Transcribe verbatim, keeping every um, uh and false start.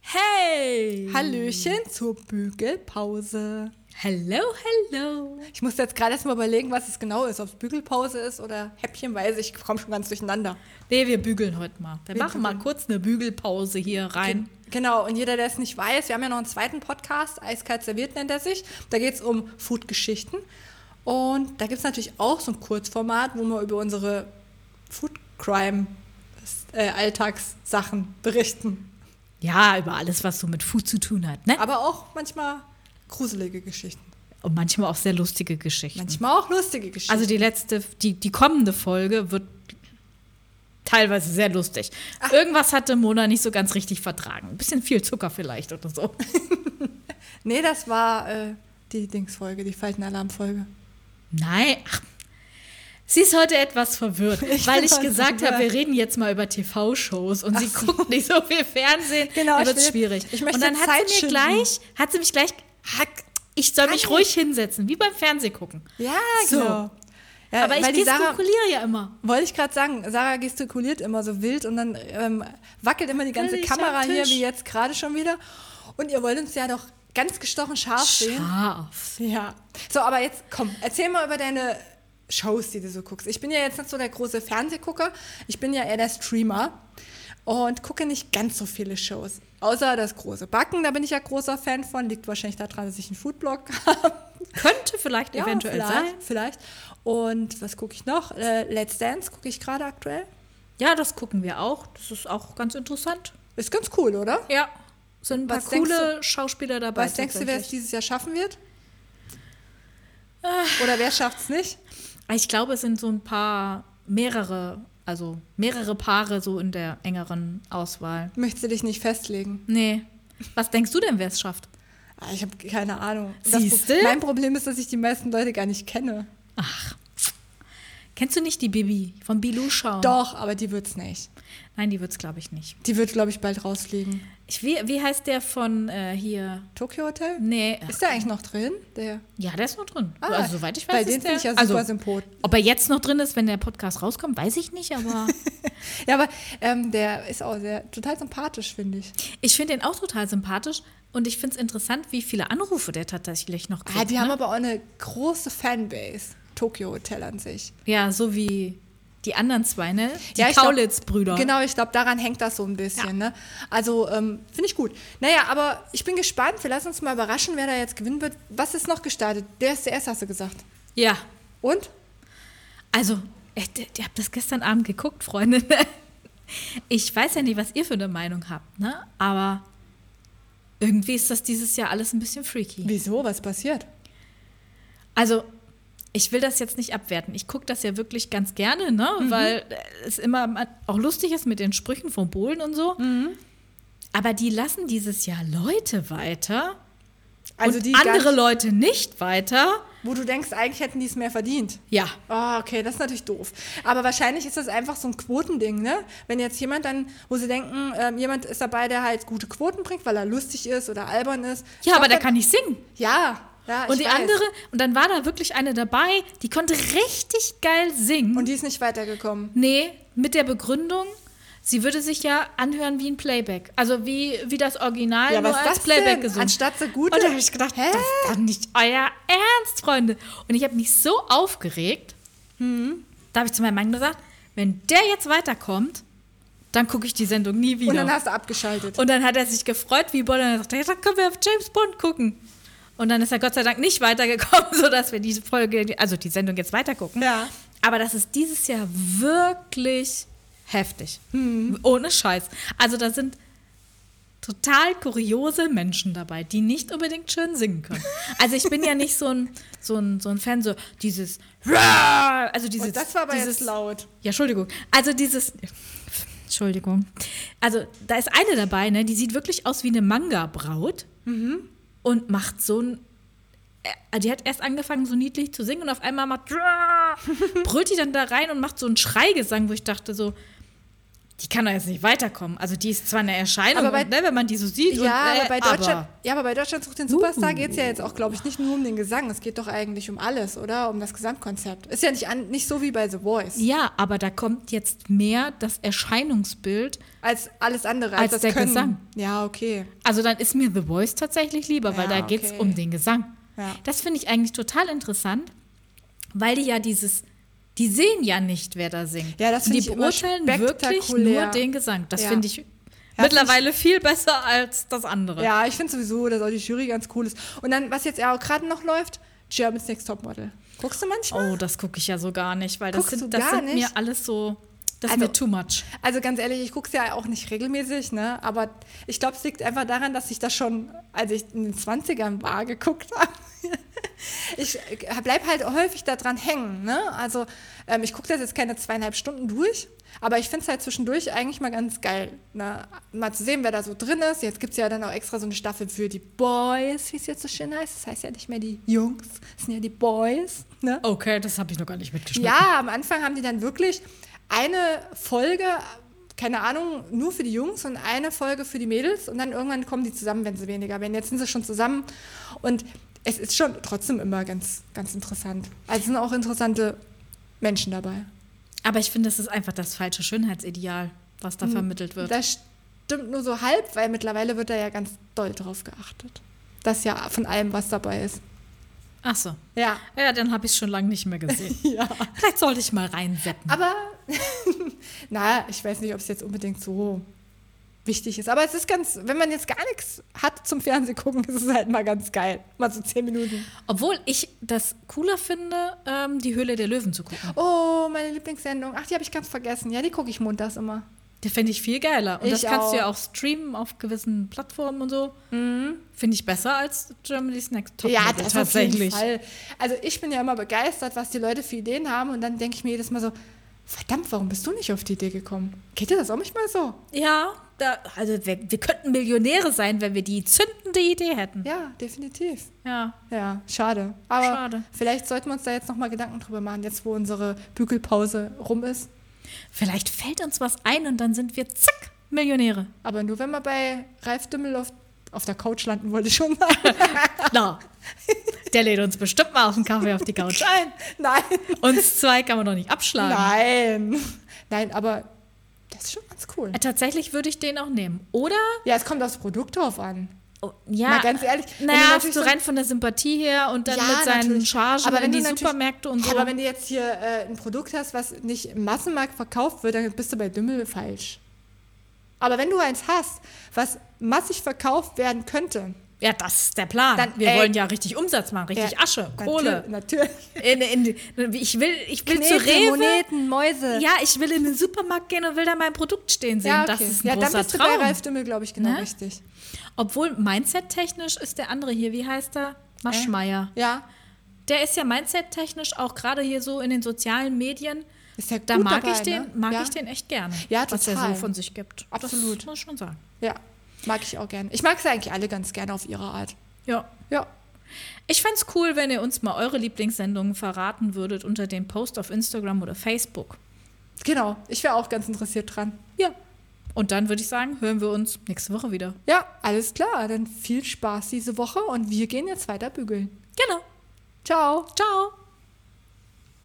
Hey! Hallöchen zur Bügelpause. Hello, hello. Ich muss jetzt gerade erst mal überlegen, was es genau ist. Ob es Bügelpause ist oder häppchenweise. Ich komme schon ganz durcheinander. Nee, wir bügeln heute mal. Wir, Wir machen mal bügeln. kurz eine Bügelpause hier rein. Genau, und jeder, der es nicht weiß, wir haben ja noch einen zweiten Podcast, Eiskalt serviert nennt er sich. Da geht es um Food-Geschichten. Und da gibt es natürlich auch so ein Kurzformat, wo wir über unsere Food-Crime-Alltagssachen berichten. Ja, über alles, was so mit Food zu tun hat, ne? Aber auch manchmal gruselige Geschichten. Und manchmal auch sehr lustige Geschichten. Manchmal auch lustige Geschichten. Also die letzte, die, die kommende Folge wird teilweise sehr lustig. Ach. Irgendwas hatte Mona nicht so ganz richtig vertragen. Ein bisschen viel Zucker vielleicht oder so. Nee, das war äh, die Dingsfolge, die Faltenalarmfolge. Nein, ach. Sie ist heute etwas verwirrt, Ich weil bin ich heute gesagt verwirrt. habe, wir reden jetzt mal über T V-Shows und Ach sie so. guckt nicht so viel Fernsehen, Genau, dann ich wird es will- schwierig. ich möchte und dann hat Zeit sie mir schinden. gleich, hat sie mich gleich, hat, ich soll mich Kann ruhig hinsetzen, wie beim Fernsehgucken. Ja, So. genau. Ja, Aber ich weil die Sarah, gestikuliere ja immer. wollte ich gerade sagen, Sarah gestikuliert immer so wild und dann ähm, wackelt immer die ganze Völlig Kamera am hier, Tisch. wie jetzt gerade schon wieder. Und ihr wollt uns ja doch ganz gestochen scharf sehen. Scharf. Ja. So, aber jetzt komm, erzähl mal über deine Shows, die du so guckst. Ich bin ja jetzt nicht so der große Fernsehgucker, ich bin ja eher der Streamer und gucke nicht ganz so viele Shows. Außer das große Backen, da bin ich ja großer Fan von. Liegt wahrscheinlich daran, dass ich einen Foodblog habe. Könnte vielleicht Ja, eventuell vielleicht, sein. Vielleicht. Und was gucke ich noch? Äh, Let's Dance gucke ich gerade aktuell. Ja, das gucken wir auch. Das ist auch ganz interessant. Ist ganz cool, oder? Ja, sind ein paar Was denkst coole Schauspieler dabei. Was denkst du, wer es tatsächlich. dieses Jahr schaffen wird? Oder wer schafft es nicht? Ich glaube, es sind so ein paar, mehrere, also mehrere Paare so in der engeren Auswahl. Möchtest du dich nicht festlegen? Nee. Was denkst du denn, wer es schafft? Ah, ich habe keine Ahnung. Das Siehste? Pro- Mein Problem ist, dass ich die meisten Leute gar nicht kenne. Ach. Kennst du nicht die Bibi von Bilou schauen? Doch, aber die wird's nicht. Nein, die wird's, glaube ich, nicht. Die wird, glaube ich, bald rausfliegen. Ich, wie, wie heißt der von äh, hier? Tokyo Hotel? Nee. Ist der eigentlich noch drin? Der. Ja, der ist noch drin. Ah, also, soweit ich weiß, bei ist dem der. finde ich ja super also, sympot. ob er jetzt noch drin ist, wenn der Podcast rauskommt, weiß ich nicht, aber Ja, aber ähm, der ist auch sehr total sympathisch, finde ich. ich finde den auch total sympathisch und ich finde es interessant, wie viele Anrufe der tatsächlich noch kriegt. Ah, die ne? haben aber auch eine große Fanbase. Tokyo Hotel an sich. Ja, so wie die anderen zwei, ne? Die Ja, ich glaub- Kaulitz-Brüder. Genau, ich glaube, daran hängt das so ein bisschen. Ja. Ne? Also, ähm, finde ich gut. Naja, aber ich bin gespannt. Wir lassen uns mal überraschen, wer da jetzt gewinnen wird. Was ist noch gestartet? Der ist zuerst, hast du gesagt. Ja, Und? also, ich, ich habe das gestern Abend geguckt, Freunde. Ich weiß ja nicht, was ihr für eine Meinung habt, ne? Aber irgendwie ist das dieses Jahr alles ein bisschen freaky. Wieso? Was passiert? Also, ich will das jetzt nicht abwerten. Ich gucke das ja wirklich ganz gerne, ne? Mhm. Weil es immer auch lustig ist mit den Sprüchen von Bohlen und so. Mhm. Aber die lassen dieses Jahr Leute weiter Also und die gar andere nicht- Leute nicht weiter. Wo du denkst, eigentlich hätten die es mehr verdient. Ja, Oh, okay, das ist natürlich doof. Aber wahrscheinlich ist das einfach so ein Quotending, ne? Wenn jetzt jemand dann, wo sie denken, ähm, jemand ist dabei, der halt gute Quoten bringt, weil er lustig ist oder albern ist. ja, aber Doch, der dann- kann nicht singen. Ja, ja, Und ich die weiß. andere, und dann war da wirklich eine dabei, die konnte richtig geil singen. Und die ist nicht weitergekommen. nee, mit der Begründung, sie würde sich ja anhören wie ein Playback. Also wie, wie das Original, Ja, nur was ist als das Playback denn? gesungen. Anstatt so gute- Und da habe ich gedacht, Hä? das ist doch nicht euer Ernst, Freunde. Und ich habe mich so aufgeregt, da habe ich zu meinem Mann gesagt, wenn der jetzt weiterkommt, dann gucke ich die Sendung nie wieder. Und dann hast du abgeschaltet. Und dann hat er sich gefreut wie Boll und er sagt, ja, dann können wir auf James Bond gucken. Und dann ist er Gott sei Dank nicht weitergekommen, sodass wir diese Folge, also die Sendung jetzt weitergucken. Ja. Aber das ist dieses Jahr wirklich heftig. Ohne Scheiß. Also da sind total kuriose Menschen dabei, die nicht unbedingt schön singen können. Also ich bin ja nicht so ein, so ein, so ein Fan, so dieses also dieses, Und das war aber dieses, jetzt laut. Ja, Entschuldigung. Also dieses Entschuldigung. Also da ist eine dabei, ne, die sieht wirklich aus wie eine Manga-Braut und macht so ein äh, die hat erst angefangen, so niedlich zu singen und auf einmal macht brüllt die dann da rein und macht so einen Schreigesang, wo ich dachte so, die kann doch jetzt nicht weiterkommen. Also die ist zwar eine Erscheinung, Aber bei- und, ne, wenn man die so sieht. Ja, und, aber äh, bei Deutschland, aber, ja, aber bei Deutschland sucht den Superstar geht es ja jetzt auch, glaube ich, nicht nur um den Gesang. Es geht doch eigentlich um alles, oder? Um das Gesamtkonzept. Ist ja nicht, an, nicht so wie bei The Voice. ja, aber da kommt jetzt mehr das Erscheinungsbild. Als alles andere. Als, Als das der Können. Gesang. Ja, okay. Also dann ist mir The Voice tatsächlich lieber, weil Ja, da geht es okay. um den Gesang. Ja. Das finde ich eigentlich total interessant, weil die ja dieses, die sehen ja nicht, wer da singt. Ja, das Und finde die ich immer beurteilen wirklich spektakulär. nur den Gesang. Das Ja. finde ich Ja, mittlerweile viel besser als das andere. Ja, ich finde sowieso, dass auch die Jury ganz cool ist. Und dann, was jetzt ja auch gerade noch läuft, Germany's Next Topmodel. Guckst du manchmal? Oh, das gucke ich ja so gar nicht, weil das Guckst sind, du das gar sind mir nicht? alles so, das Also- ist mir too much. Also ganz ehrlich, ich gucke es ja auch nicht regelmäßig, ne? Aber ich glaube, es liegt einfach daran, dass ich das schon, als ich in den zwanzigern war, geguckt habe. Ich bleib halt häufig da dran hängen, ne? Also ähm, ich gucke das jetzt keine zweieinhalb Stunden durch, aber ich finde es halt zwischendurch eigentlich mal ganz geil, ne? Mal zu sehen, wer da so drin ist. Jetzt gibt es ja dann auch extra so eine Staffel für die Boys, wie es jetzt so schön heißt. Das heißt ja nicht mehr die Jungs, das sind ja die Boys, ne? Okay, das habe ich noch gar nicht mitgeschnitten. Ja, am Anfang haben die dann wirklich eine Folge, keine Ahnung, nur für die Jungs und eine Folge für die Mädels und dann irgendwann kommen die zusammen, wenn sie weniger werden. Jetzt sind sie schon zusammen und es ist schon trotzdem immer ganz, ganz interessant. Also es sind auch interessante Menschen dabei. Aber ich finde, das ist einfach das falsche Schönheitsideal, was da vermittelt wird. Das stimmt nur so halb, weil mittlerweile wird da ja ganz doll drauf geachtet. Das ja von allem, was dabei ist. Ach so. Ja. Ja, dann habe ich es schon lange nicht mehr gesehen. Ja. Vielleicht sollte ich mal reinseppen. Aber, na, ich weiß nicht, ob es jetzt unbedingt so wichtig ist. Aber es ist ganz, wenn man jetzt gar nichts hat zum Fernsehen gucken, ist es halt mal ganz geil. Mal so zehn Minuten. Obwohl ich das cooler finde, ähm, die Höhle der Löwen zu gucken. Oh, meine Lieblingssendung. Ach, die habe ich ganz vergessen. Ja, die gucke ich montags immer. Die finde ich viel geiler. Und Ich das kannst auch. du ja auch streamen auf gewissen Plattformen und so. Finde ich besser als Germany's Next Top Ja, Model, das tatsächlich. auf jeden Fall. Also ich bin ja immer begeistert, was die Leute für Ideen haben. Und dann denke ich mir jedes Mal so, verdammt, warum bist du nicht auf die Idee gekommen? Geht dir das auch manchmal so? Ja, da, also wir, wir könnten Millionäre sein, wenn wir die zündende Idee hätten. Ja, definitiv. Ja. Ja, schade. Aber Schade. vielleicht sollten wir uns da jetzt nochmal Gedanken drüber machen, jetzt wo unsere Bügelpause rum ist. Vielleicht fällt uns was ein und dann sind wir zack, Millionäre. Aber nur wenn wir bei Ralf Dümmel auf, auf der Couch landen, wollte ich schon sagen. Na, der lädt uns bestimmt mal auf den Kaffee auf die Couch ein. Nein. Uns zwei kann man doch nicht abschlagen. Nein. Nein, aber das ist schon ganz cool. Äh, Tatsächlich würde ich den auch nehmen. Oder? Ja, es kommt aufs Produkt drauf an. Oh, ja. Mal ganz ehrlich, wenn du Naja, natürlich so so- rein von der Sympathie her und dann Ja, mit seinen natürlich. Chargen Aber wenn in du die natürlich- Supermärkte und so. Aber wenn du jetzt hier äh, ein Produkt hast, was nicht im Massenmarkt verkauft wird, dann bist du bei Dümmel falsch. Aber wenn du eins hast, was massig verkauft werden könnte, ja, das ist der Plan. Dann, wir ey, wollen ja richtig Umsatz machen, richtig ja, Asche, Kohle. Natürlich. In, in, ich will, ich will zu Knete, Rewe. Moneten, Mäuse. Ja, ich will in den Supermarkt gehen und will da mein Produkt stehen sehen. Ja, Das okay. ist ein ja, dann großer bist du Traum. bei Ralf Dümmel, glaube ich, genau Ne? richtig. Obwohl Mindset-technisch ist der andere hier, wie heißt er? Maschmeyer. Ja, Der ist ja Mindset-technisch auch gerade hier so in den sozialen Medien. ist ja Da gut mag, dabei, ich, den, ne? mag ja. ich den echt gerne, Ja, was er so total. von sich gibt. Absolut. Das muss ich schon sagen. Ja, mag ich auch gerne. Ich mag sie eigentlich alle ganz gerne auf ihre Art. Ja. Ja. Ich fände es cool, wenn ihr uns mal eure Lieblingssendungen verraten würdet unter dem Post auf Instagram oder Facebook. Genau, ich wäre auch ganz interessiert dran. Ja. Und dann würde ich sagen, hören wir uns nächste Woche wieder. Ja, alles klar. Dann viel Spaß diese Woche und wir gehen jetzt weiter bügeln. Genau. Ciao. Ciao.